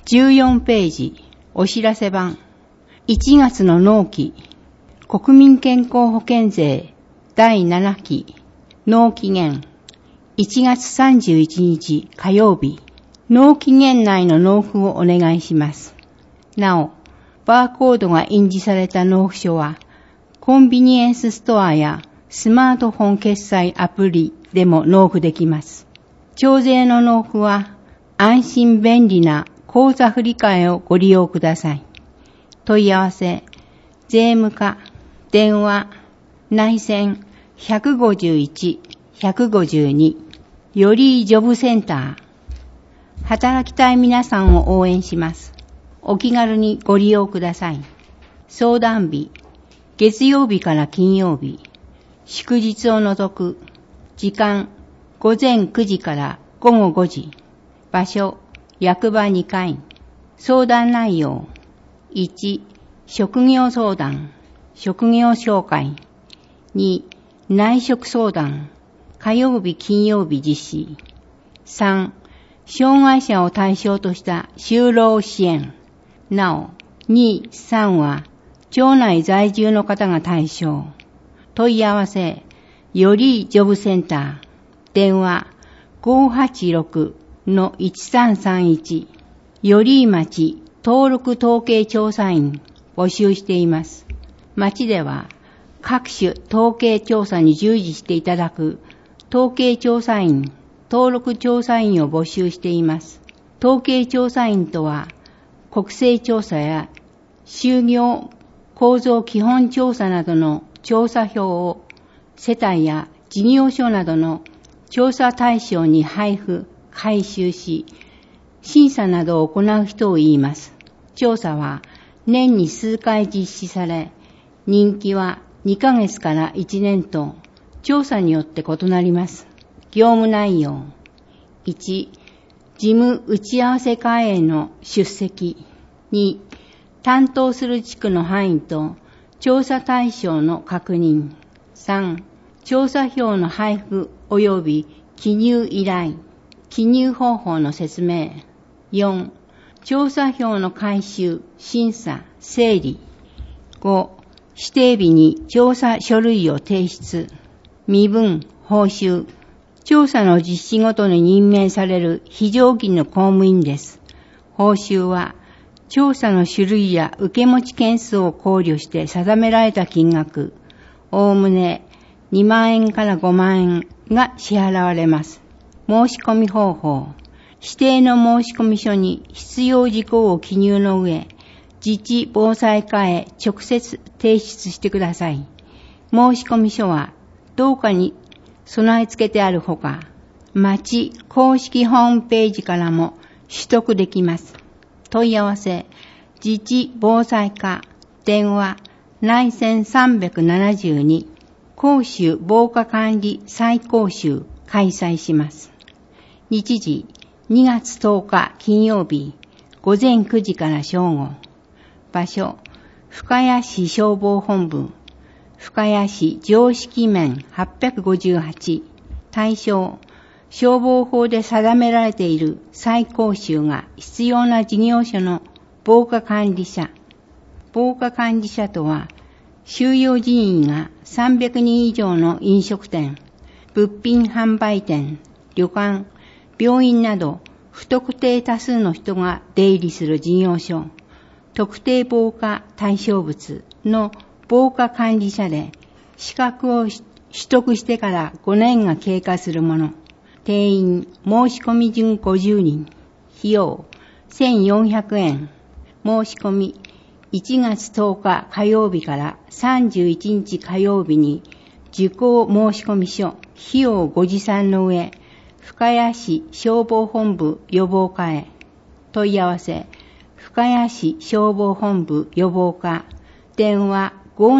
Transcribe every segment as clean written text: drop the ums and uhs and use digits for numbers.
14ページ、お知らせ版。1月の納期、国民健康保険税第7期、納期限、1月31日火曜日、納期限内の納付をお願いします。なお、バーコードが印字された納付書は、コンビニエンスストアやスマートフォン決済アプリでも納付できます。徴税の納付は、安心便利な口座振替をご利用ください。問い合わせ、税務課、電話、内線151-152、よりジョブセンター。働きたい皆さんを応援します。お気軽にご利用ください。相談日、月曜日から金曜日、祝日を除く、時間、午前9時から午後5時、場所、役場2階、相談内容、1、職業相談、職業紹介、2、内職相談、火曜日金曜日実施、3、障害者を対象とした就労支援、なお、2、3は、町内在住の方が対象。問い合わせ、よりジョブセンター、電話 586-1331、より町登録統計調査員募集しています。町では各種統計調査に従事していただく統計調査員、登録調査員を募集しています。統計調査員とは、国勢調査や就業構造基本調査などの調査票を世帯や事業所などの調査対象に配布、回収し、審査などを行う人を言います。調査は年に数回実施され、任期は2ヶ月から1年と、調査によって異なります。業務内容。1、事務打ち合わせ会への出席。2、担当する地区の範囲と調査対象の確認。3、調査票の配布及び記入依頼。記入方法の説明。4、調査票の回収、審査、整理。5、指定日に調査書類を提出。身分、報酬。調査の実施ごとに任命される非常勤の公務員です。報酬は、調査の種類や受け持ち件数を考慮して定められた金額、おおむね2万円から5万円が支払われます。申し込み方法。指定の申込書に必要事項を記入の上、自治防災課へ直接提出してください。申込書は当課に備え付けてあるほか、町公式ホームページからも取得できます。問い合わせ、自治防災課、電話、内線372、講習防火管理再講習開催します。日時、2月10日金曜日、午前9時から正午。場所、深谷市消防本部、深谷市常識面858。対象、消防法で定められている再講習が必要な事業所の防火管理者。防火管理者とは、収容人員が300人以上の飲食店、物品販売店、旅館、病院など不特定多数の人が出入りする事業所、特定防火対象物の防火管理者で、資格を取得してから5年が経過するもの。定員、申込順50人。費用、1400円。申し込み、1月10日火曜日から31日火曜日に、受講申込書、費用ご持参の上、深谷市消防本部予防課へ。問い合わせ、深谷市消防本部予防課、電話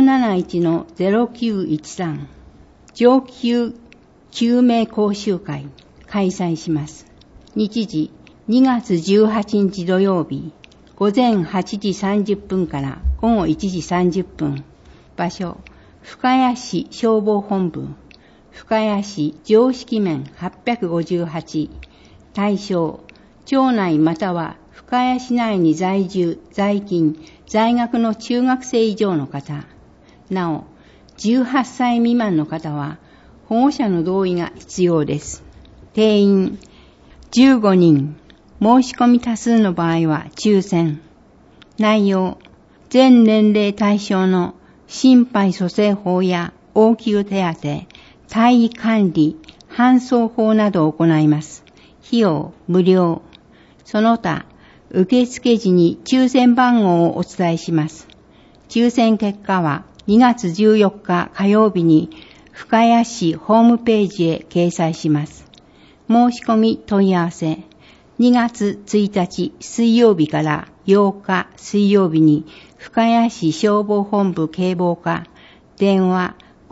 571-0913。上級救命講習会開催します。日時2月18日土曜日、午前8時30分から午後1時30分。場所、深谷市消防本部、深谷市常識面858。対象、町内または深谷市内に在住、在勤、在学の中学生以上の方、なお、18歳未満の方は保護者の同意が必要です。定員15人、申し込み多数の場合は抽選。内容、全年齢対象の心肺蘇生法や応急手当、体位管理、搬送法などを行います。費用無料。その他、受付時に抽選番号をお伝えします。抽選結果は2月14日火曜日に深谷市ホームページへ掲載します。申し込み問い合わせ、2月1日水曜日から8日水曜日に深谷市消防本部警防課、電話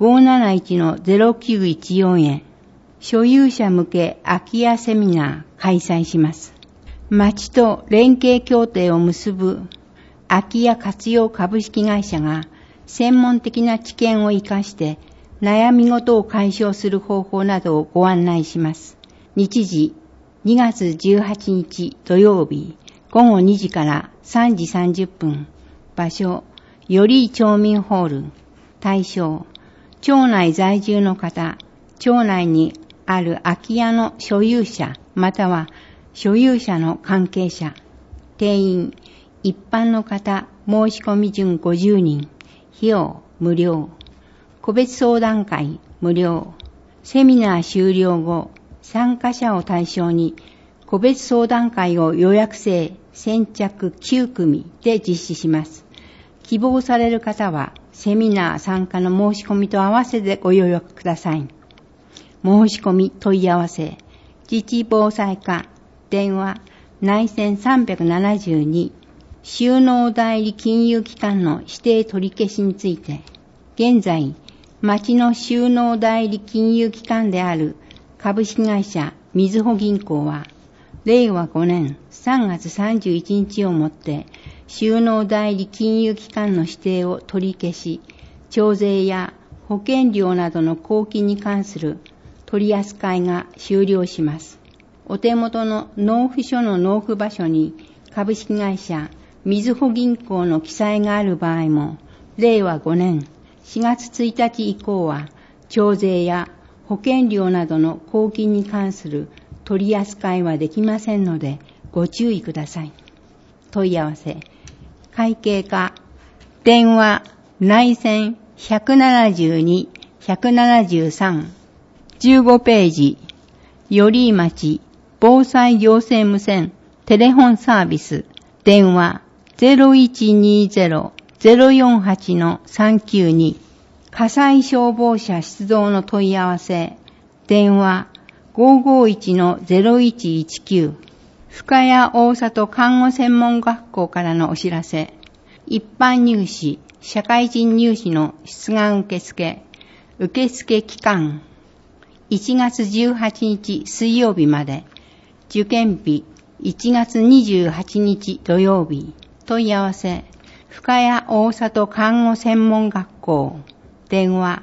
571-0914 へ、所有者向け空き家セミナー開催します。町と連携協定を結ぶ空き家活用株式会社が専門的な知見を生かして悩み事を解消する方法などをご案内します。日時2月18日土曜日午後2時から3時30分。場所、より町民ホール。対象、町内在住の方、町内にある空き家の所有者または所有者の関係者。定員、一般の方、申し込み順50人。費用無料。個別相談会無料。セミナー終了後、参加者を対象に個別相談会を予約制先着9組で実施します。希望される方はセミナー参加の申し込みと合わせてご予約ください。申し込み問い合わせ、自治防災課、電話内線372、収納代理金融機関の指定取り消しについて、現在、町の収納代理金融機関である株式会社みずほ銀行は、令和5年3月31日をもって、収納代理金融機関の指定を取り消し、徴税や保険料などの公金に関する取り扱いが終了します。お手元の納付書の納付場所に株式会社みずほ銀行の記載がある場合も、令和5年4月1日以降は、徴税や保険料などの公金に関する取り扱いはできませんので、ご注意ください。問い合わせ、会計課、電話内線172、173、15ページ、寄居町防災行政無線テレフォンサービス、電話 0120-048-392、火災消防車出動の問い合わせ、電話 551-0119、深谷大里看護専門学校からのお知らせ、一般入試、社会人入試の出願受付期間、1月18日水曜日まで、受験日、1月28日土曜日、問い合わせ、深谷大里看護専門学校、電話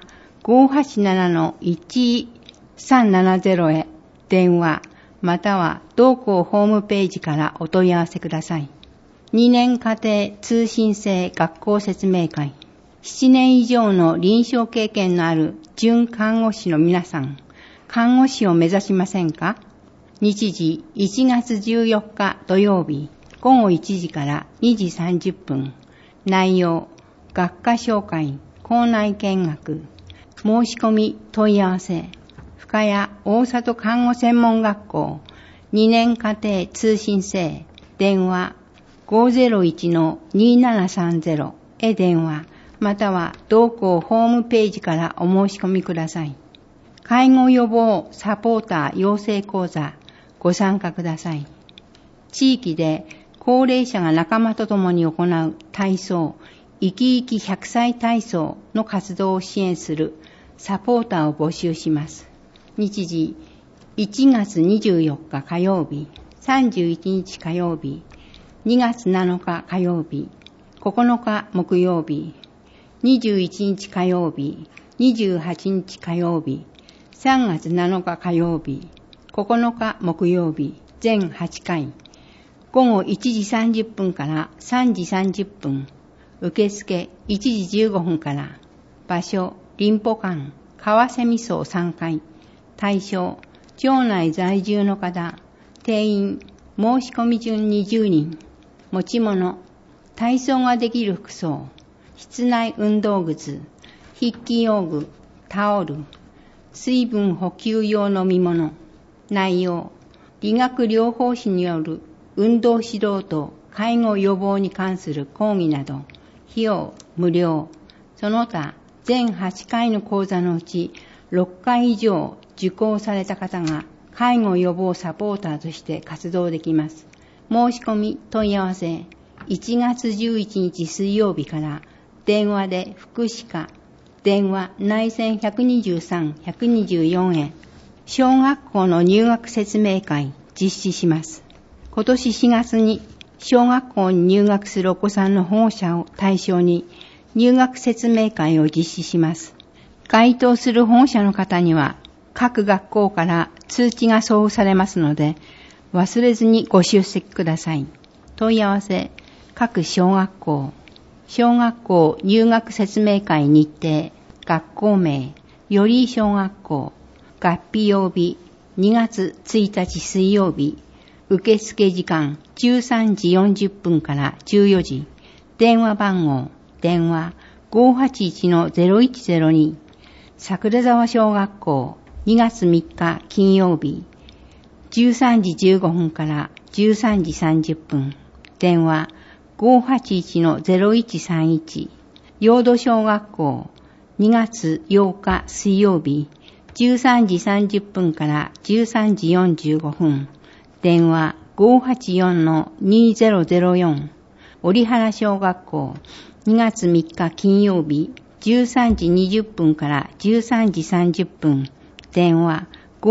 587-1370 へ、電話、または同校ホームページからお問い合わせください。2年家庭通信制学校説明会。7年以上の臨床経験のある準看護師の皆さん、看護師を目指しませんか？日時1月14日土曜日午後1時から2時30分。内容、学科紹介、校内見学。申し込み問い合わせ、深谷大里看護専門学校2年家庭通信制、電話 501-2730 へ電話、または同校ホームページからお申し込みください。介護予防サポーター養成講座ご参加ください。地域で高齢者が仲間と共に行う体操、生き生き100歳体操の活動を支援するサポーターを募集します。日時1月24日火曜日、31日火曜日、2月7日火曜日、9日木曜日、21日火曜日、28日火曜日、3月7日火曜日、9日木曜日、全8回。 午後1時30分から3時30分。受付1時15分から。場所、林保館、川蝉荘3階。対象、町内在住の方。定員、申し込み順20人。持ち物、体操ができる服装。室内運動靴、筆記用具、タオル。水分補給用飲み物。内容、理学療法士による運動指導と介護予防に関する講義など。費用無料。その他、全8回の講座のうち6回以上受講された方が介護予防サポーターとして活動できます。申し込み問い合わせ、1月11日水曜日から電話で福祉課、電話内線123-124へ。小学校の入学説明会実施します。今年4月に小学校に入学するお子さんの保護者を対象に入学説明会を実施します。該当する保護者の方には各学校から通知が送付されますので忘れずにご出席ください。問い合わせ、各小学校。小学校入学説明会日程、学校名、より小学校、学費曜日、2月1日水曜日、受付時間13時40分から14時、電話番号、電話 581-0102、桜沢小学校2月3日金曜日、13時15分から13時30分、電話 581-0131、陽土小学校2月8日水曜日、13時30分から13時45分、電話 584-2004、折原小学校2月3日金曜日、13時20分から13時30分、電話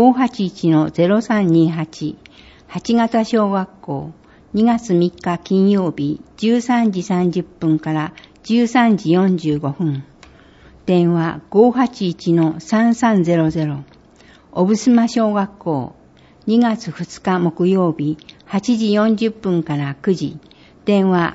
581-0328、八形小学校2月3日金曜日、13時30分から13時45分、電話 581-3300、小布島小学校2月2日木曜日、8時40分から9時、電話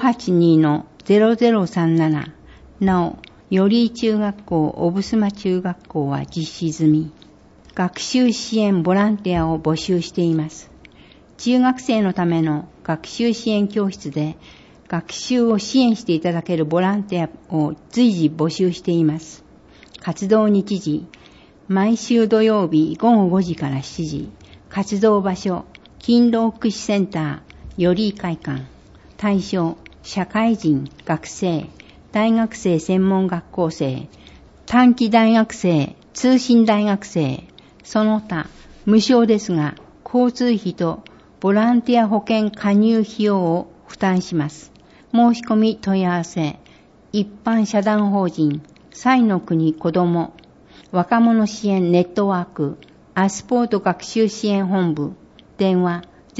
582-0037、なお、より中学校、小布島中学校は実施済み。学習支援ボランティアを募集しています。中学生のための学習支援教室で学習を支援していただけるボランティアを随時募集しています。活動日時、毎週土曜日午後5時から7時。活動場所、勤労福祉センター、より会館。対象、社会人、学生、大学生専門学校生、短期大学生、通信大学生、その他、無償ですが、交通費とボランティア保険加入費用を負担します。申し込み問い合わせ、一般社団法人、彩の国子ども、若者支援ネットワーク、アスポート学習支援本部、電話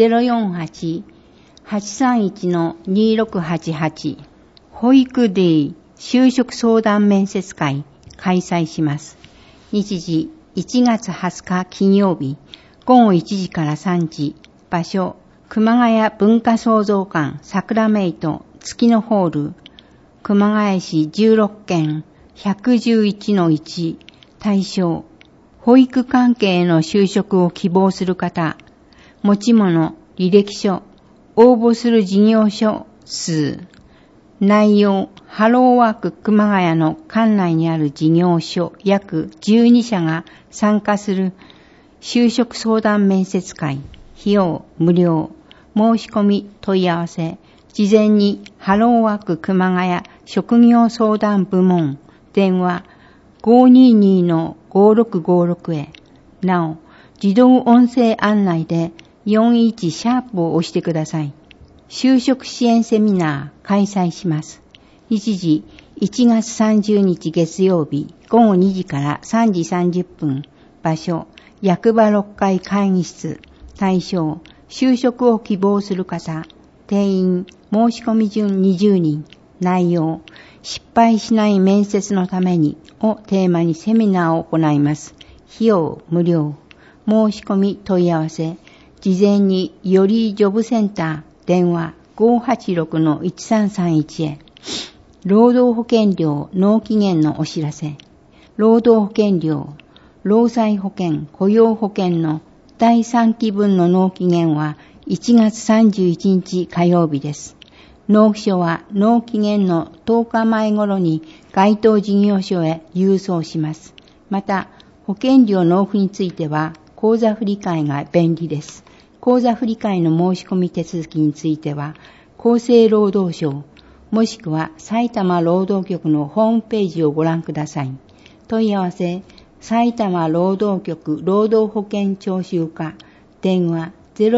048-831-2688、保育デイ就職相談面接会開催します。日時1月20日金曜日、午後1時から3時、場所、熊谷文化創造館サクラメイト月のホール、熊谷市16県 111-1、対象、保育関係への就職を希望する方、持ち物、履歴書、応募する事業所数、内容、ハローワーク熊谷の管内にある事業所約12社が参加する就職相談面接会、費用無料、申し込み問い合わせ、事前にハローワーク熊谷職業相談部門、電話 522-5656 へ、なお、自動音声案内で41シャープを押してください。就職支援セミナー開催します。日時1月30日月曜日午後2時から3時30分。場所、役場6階会議室。対象、就職を希望する方。定員、申し込み順20人。内容、失敗しない面接のためにをテーマにセミナーを行います。費用無料。申し込み問い合わせ、事前によりジョブセンター電話 586-1331 へ。労働保険料納期限のお知らせ。労働保険料、労災保険、雇用保険の第3期分の納期限は1月31日火曜日です。納付書は納期限の10日前頃に該当事業所へ郵送します。また、保険料納付については口座振替が便利です。口座振替の申し込み手続きについては、厚生労働省、もしくは埼玉労働局のホームページをご覧ください。問い合わせ、埼玉労働局労働保険徴収課、電話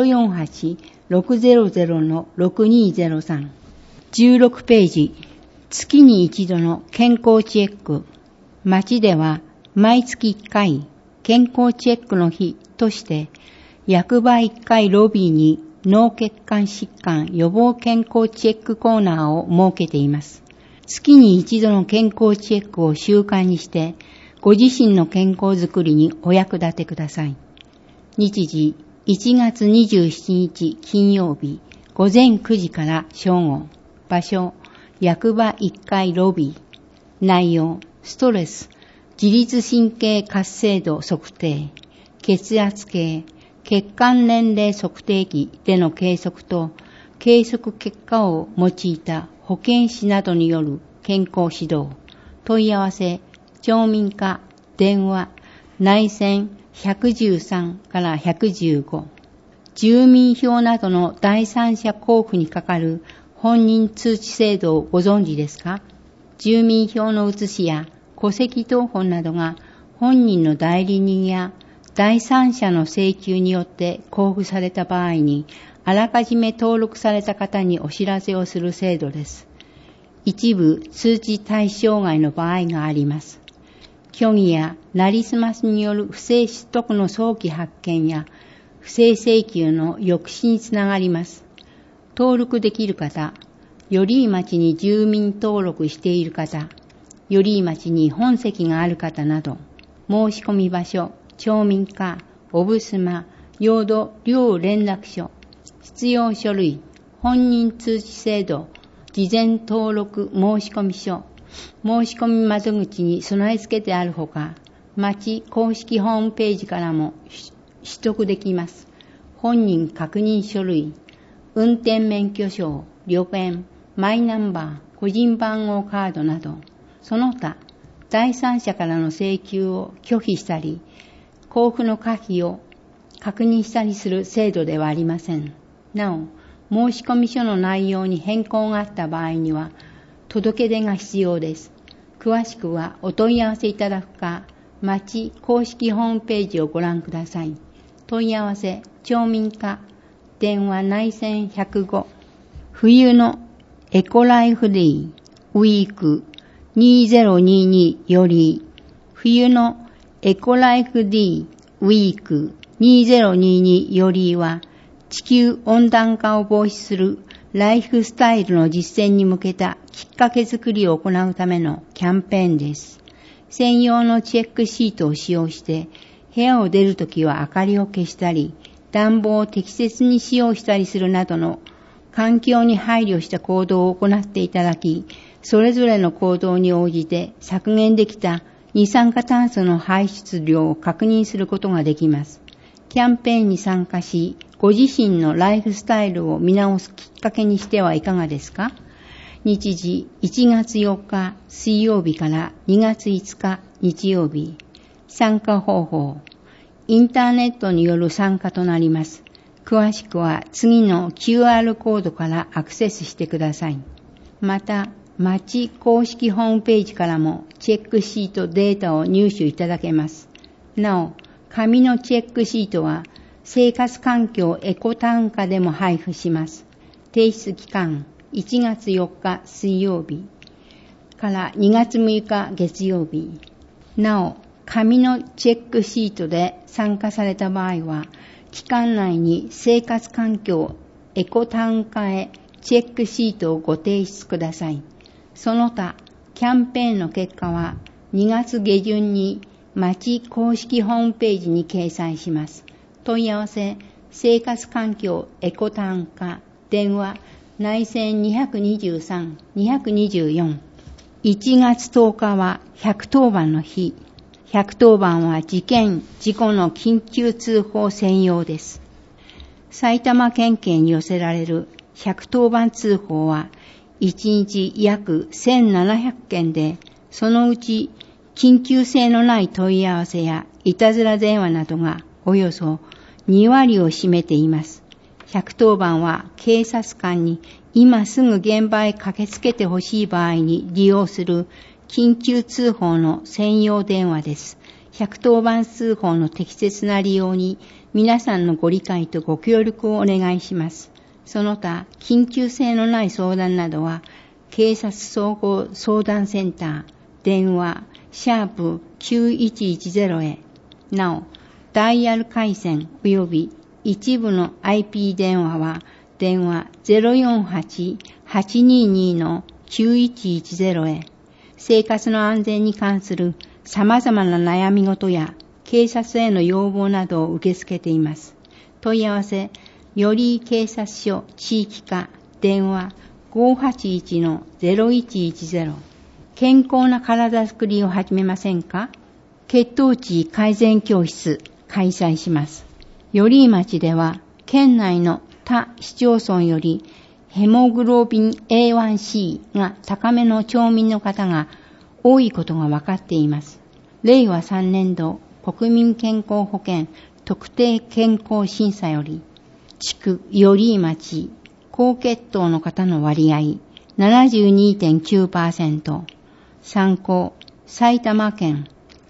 048-600-6203。16ページ、月に一度の健康チェック。町では毎月1回健康チェックの日として、役場1階ロビーに脳血管疾患予防健康チェックコーナーを設けています。月に一度の健康チェックを習慣にして、ご自身の健康づくりにお役立てください。日時、1月27日金曜日、午前9時から正午。場所、役場1階ロビー。内容、ストレス、自律神経活性度測定、血圧計、血管年齢測定器での計測と、計測結果を用いた保健師などによる健康指導。問い合わせ、町民課、電話、内線113から115。住民票などの第三者交付にかかる本人通知制度をご存知ですか？住民票の写しや戸籍謄本などが本人の代理人や第三者の請求によって交付された場合に、あらかじめ登録された方にお知らせをする制度です。一部通知対象外の場合があります。虚偽やなりすましによる不正取得の早期発見や不正請求の抑止につながります。登録できる方、寄居町に住民登録している方、寄居町に本籍がある方など、申し込み場所、町民課、おぶすま、用土両連絡書、必要書類、本人通知制度、事前登録申込書、申し込み窓口に備え付けてあるほか、町公式ホームページからも取得できます。本人確認書類、運転免許証、旅券、マイナンバー、個人番号カードなど、その他、第三者からの請求を拒否したり、交付の可否を確認したりする制度ではありません。なお、申込書の内容に変更があった場合には、届け出が必要です。詳しくはお問い合わせいただくか、町公式ホームページをご覧ください。問い合わせ、町民課、電話内線105。冬のエコライフデーウィーク2022より、冬のエコライフデーウィーク2022よりは、地球温暖化を防止するライフスタイルの実践に向けたきっかけ作りを行うためのキャンペーンです。専用のチェックシートを使用して、部屋を出るときは明かりを消したり、暖房を適切に使用したりするなどの環境に配慮した行動を行っていただき、それぞれの行動に応じて削減できた二酸化炭素の排出量を確認することができます。キャンペーンに参加し、ご自身のライフスタイルを見直すきっかけにしてはいかがですか？日時1月4日水曜日から2月5日日曜日。参加方法。インターネットによる参加となります。詳しくは次の QR コードからアクセスしてください。また、町公式ホームページからもチェックシートデータを入手いただけます。なお、紙のチェックシートは生活環境エコ単価でも配布します。提出期間1月4日水曜日から2月6日月曜日。なお、紙のチェックシートで参加された場合は、期間内に生活環境エコ単価へチェックシートをご提出ください。その他、キャンペーンの結果は2月下旬に町公式ホームページに掲載します。問い合わせ、生活環境エコ単価電話内線223、224。1月10日は110番の日。110番は事件・事故の緊急通報専用です。埼玉県警に寄せられる110番通報は1日約1700件で、そのうち緊急性のない問い合わせやいたずら電話などがおよそ2割を占めています。110番は警察官に今すぐ現場へ駆けつけてほしい場合に利用する緊急通報の専用電話です。110番通報の適切な利用に皆さんのご理解とご協力をお願いします。その他、緊急性のない相談などは、警察総合相談センター、電話、#9110 へ。なお、ダイヤル回線及び一部の IP 電話は、電話 048-822-9110 へ。生活の安全に関する様々な悩み事や警察への要望などを受け付けています。問い合わせ、より警察署地域課、電話 581-0110。健康な体づくりを始めませんか？血糖値改善教室開催します。寄居町では県内の他市町村よりヘモグロビン A1C が高めの町民の方が多いことが分かっています。令和3年度国民健康保険特定健康審査より、地区寄居町高血糖の方の割合 72.9%、参考埼玉県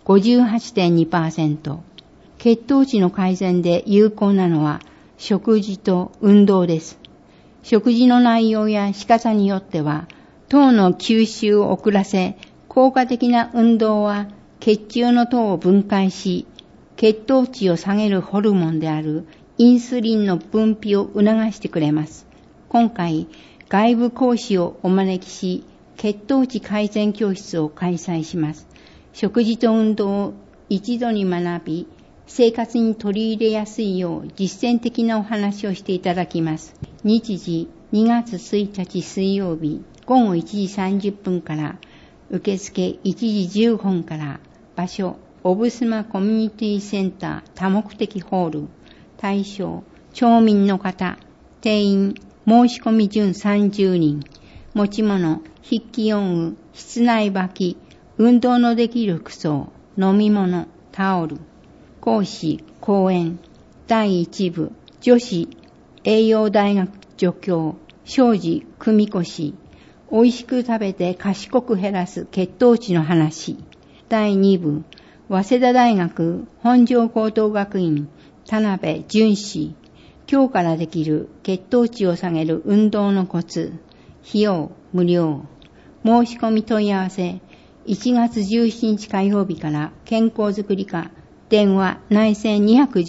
58.2%、血糖値の改善で有効なのは食事と運動です。食事の内容や仕方によっては、糖の吸収を遅らせ、効果的な運動は血中の糖を分解し、血糖値を下げるホルモンであるインスリンの分泌を促してくれます。今回、外部講師をお招きし、血糖値改善教室を開催します。食事と運動を一度に学び、生活に取り入れやすいよう実践的なお話をしていただきます。日時2月1日水曜日午後1時30分から、受付1時15分から、場所オブスマコミュニティセンター多目的ホール、対象町民の方、定員申し込み順30人、持ち物筆記用具、室内履き、運動のできる服装、飲み物、タオル。講師、講演、第1部、女子、栄養大学助教、庄司久美子氏、美味しく食べて賢く減らす血糖値の話。第2部、早稲田大学本庄高等学院、田辺淳氏、今日からできる血糖値を下げる運動のコツ。費用無料。申し込み問い合わせ、1月17日火曜日から健康づくり課、電話内線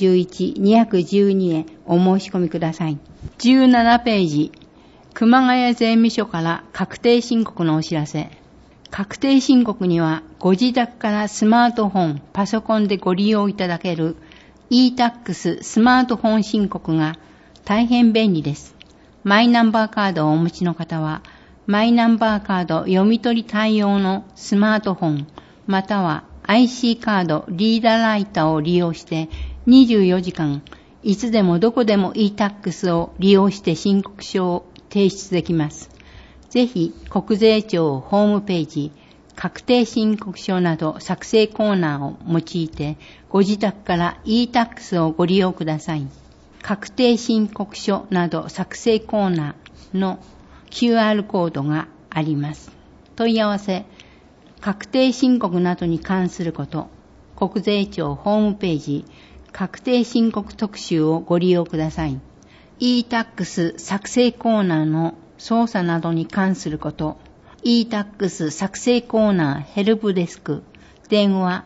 211、212へお申し込みください。17ページ、熊谷税務署から確定申告のお知らせ。確定申告にはご自宅からスマートフォン、パソコンでご利用いただける e-tax スマートフォン申告が大変便利です。マイナンバーカードをお持ちの方は、マイナンバーカード読み取り対応のスマートフォン、またはIC カードリーダーライターを利用して24時間いつでもどこでも e-tax を利用して申告書を提出できます。ぜひ国税庁ホームページ確定申告書など作成コーナーを用いてご自宅から e-tax をご利用ください。確定申告書など作成コーナーの QR コードがあります。問い合わせ、確定申告などに関すること、国税庁ホームページ、確定申告特集をご利用ください。e-tax 作成コーナーの操作などに関すること、e-tax 作成コーナーヘルプデスク、電話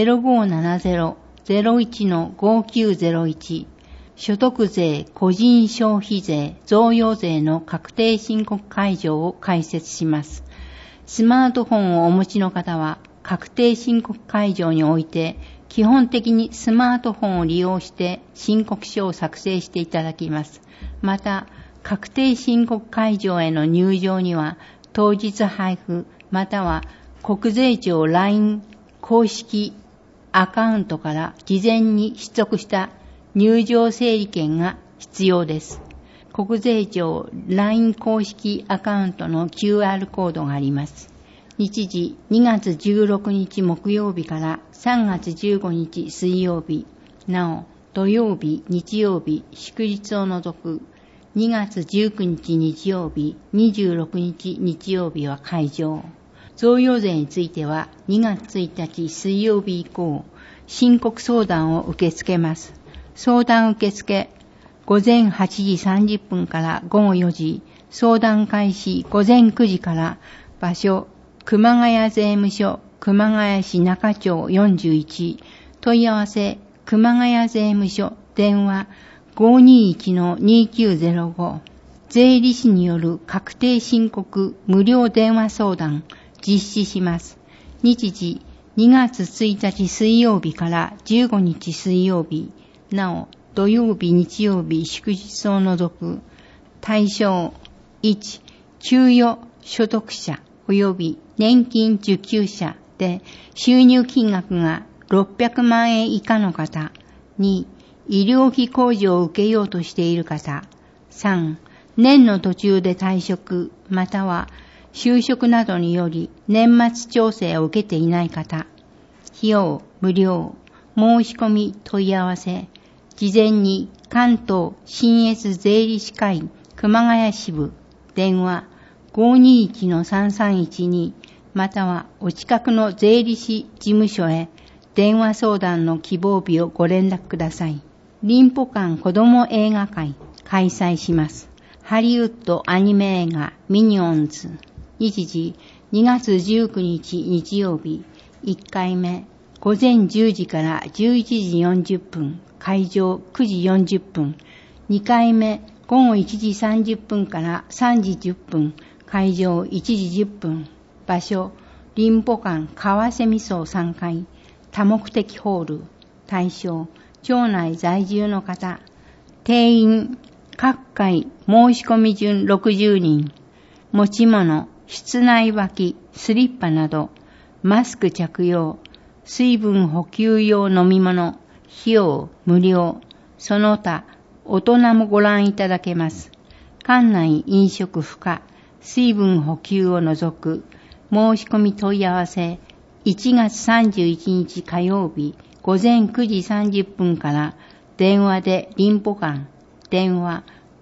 0570-01-5901、所得税、個人消費税、贈与税の確定申告会場を開設します。スマートフォンをお持ちの方は、確定申告会場において、基本的にスマートフォンを利用して申告書を作成していただきます。また、 確定申告会場への入場には当日配布または国税庁 LINE 公式アカウントから事前に取得した入場整理券が必要です。国税庁 LINE 公式アカウントの QR コードがあります。日時2月16日木曜日から3月15日水曜日、なお土曜日、日曜日、祝日を除く2月19日日曜日、26日日曜日は会場。贈与税については2月1日水曜日以降、申告相談を受け付けます。相談受付、午前8時30分から午後4時、相談開始午前9時から、場所、熊谷税務署、熊谷市中町41、問い合わせ、熊谷税務署、電話 521-2905、税理士による確定申告無料電話相談実施します。日時2月1日水曜日から15日水曜日、なお土曜日、日曜日、祝日を除く対象1、給与所得者及び年金受給者で収入金額が600万円以下の方、2、医療費控除を受けようとしている方、3、年の途中で退職または就職などにより年末調整を受けていない方、費用無料、申し込み問い合わせ、事前に関東信越税理士会熊谷支部電話 521-3312 またはお近くの税理士事務所へ電話相談の希望日をご連絡ください。リンポ館子ども映画会開催します。ハリウッドアニメ映画ミニオンズ。日時2月19日日曜日、1回目午前10時から11時40分、会場9時40分、2回目午後1時30分から3時10分、会場1時10分、場所リンポ館川瀬味噌3階、多目的ホール、対象町内在住の方、定員各回申し込み順60人、持ち物室内履きスリッパなど、マスク着用、水分補給用飲み物、費用無料、その他大人もご覧いただけます。館内飲食不可、水分補給を除く、申し込み問い合わせ、1月31日火曜日午前9時30分から電話でリンポ館、電話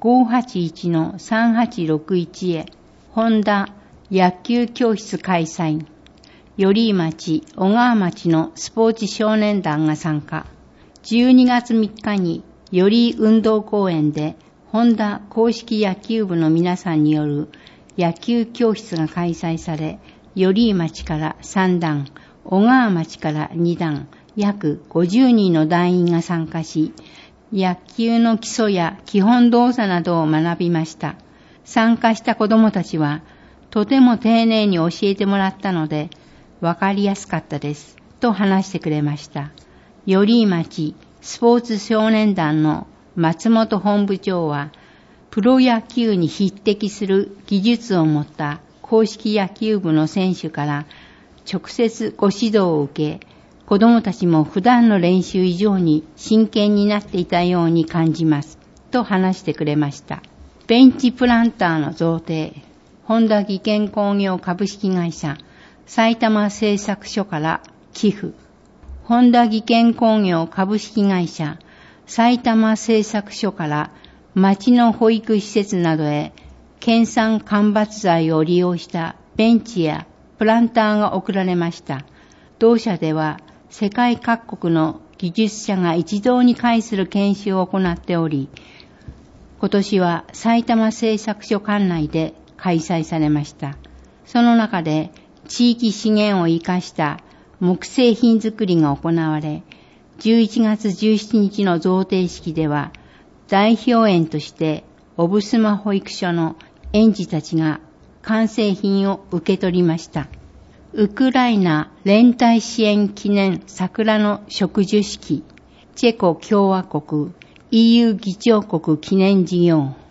581-3861 へ、ホンダ野球教室開催、寄居町、小川町のスポーツ少年団が参加。12月3日に寄居運動公園でホンダ公式野球部の皆さんによる野球教室が開催され、寄居町から3団、小川町から2団、約50人の団員が参加し、野球の基礎や基本動作などを学びました。参加した子どもたちは、とても丁寧に教えてもらったので、わかりやすかったです、と話してくれました。寄居町スポーツ少年団の松本本部長は、プロ野球に匹敵する技術を持った公式野球部の選手から直接ご指導を受け、子どもたちも普段の練習以上に真剣になっていたように感じます、と話してくれました。ベンチプランターの贈呈、ホンダ技研工業株式会社埼玉製作所から寄付、ホンダ技研工業株式会社埼玉製作所から町の保育施設などへ県産間伐材を利用したベンチやプランターが贈られました。同社では世界各国の技術者が一堂に会する研修を行っており、今年は埼玉製作所管内で開催されました。その中で地域資源を生かした木製品作りが行われ、11月17日の贈呈式では、代表園としてオブスマ保育所の園児たちが完成品を受け取りました。ウクライナ連帯支援記念桜の植樹式、チェコ共和国 EU 議長国記念事業、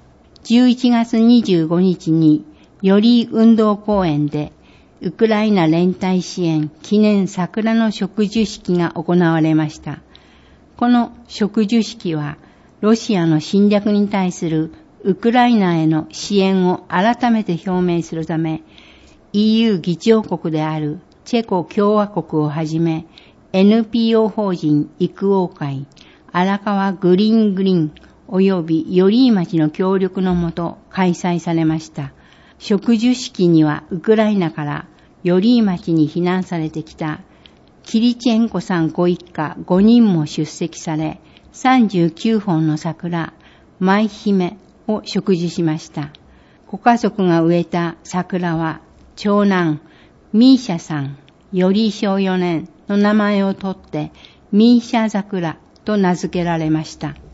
11月25日により運動公園でウクライナ連帯支援記念桜の植樹式が行われました。この植樹式はロシアの侵略に対するウクライナへの支援を改めて表明するため EU 議長国であるチェコ共和国をはじめ NPO 法人育王会、荒川グリーングリーン及び寄居町の協力のもと開催されました。植樹式にはウクライナから寄居町に避難されてきたキリチェンコさんご一家5人も出席され、39本の桜、舞姫を植樹しました。ご家族が植えた桜は、長男、ミーシャさん、より小4年の名前を取って、ミーシャ桜と名付けられました。